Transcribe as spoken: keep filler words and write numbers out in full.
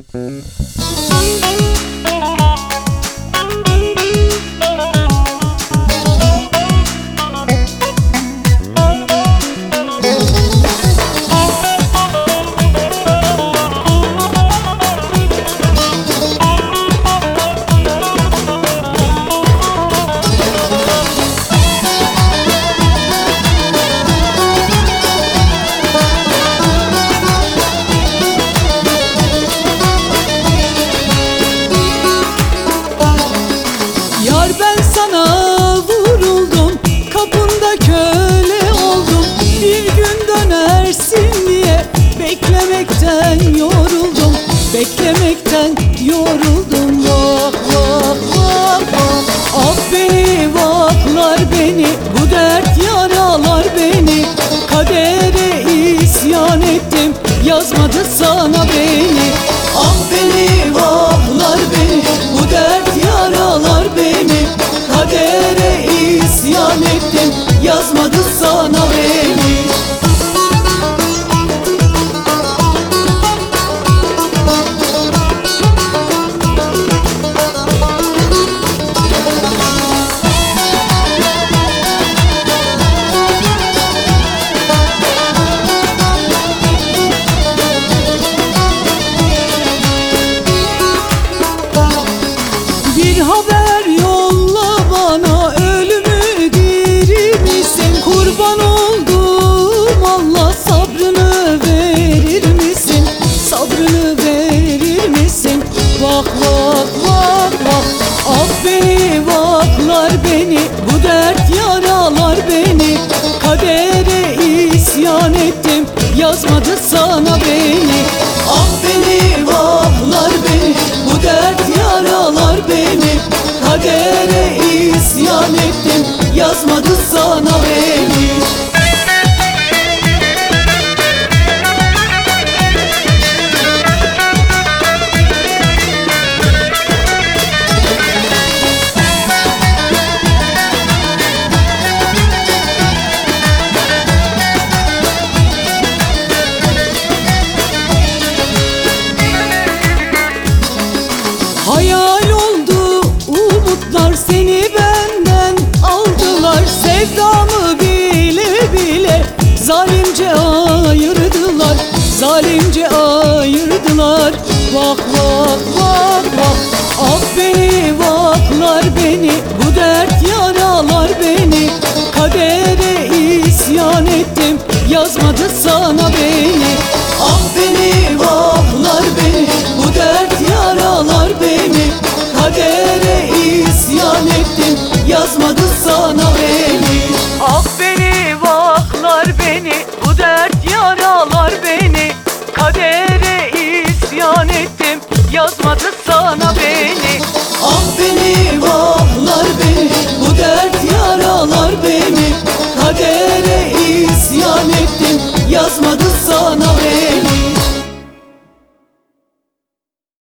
Yar ben sana vuruldum, kapında köle oldum. Bir gün dönersin diye beklemekten yoruldum, beklemekten yoruldum. Vah vah vah vah, ah beni vahlar beni, bu dert yaralar beni. Kadere isyan ettim, yazmadı sana beni. Ah beni vahlar beni, bu dert yaralar beni. Kadere isyan ettim, yazmadı sana beni. Bir haber yolla bana, ölümü diri misin? Kurban oldum Allah, sabrını verir misin? Sabrını verir misin? Vah vah vah vah, ah beni vahlar beni, bu dert yaralar beni. Kadere isyan ettim, yazmadı sana beni. Ah beni vahlar beni, bu dert yaralar beni. Kadere isyan ettim, yazmadı sana beni. Hayal oldu umutlar, seni benden aldılar. Sevdamı bile bile zalimce ayırdılar, zalimce ayırdılar. Vah vah vah vah, ah beni vahlar beni, bu dert yaralar beni. Kadere isyan ettim, yazmadı sana beni. Ah beni vahlar beni, bu dert yaralar beni. Kadere isyan ettim, yazmadı sana beni. Ah beni vahlar beni, bu dert yaralar beni. Kadere isyan ettim, yazmadı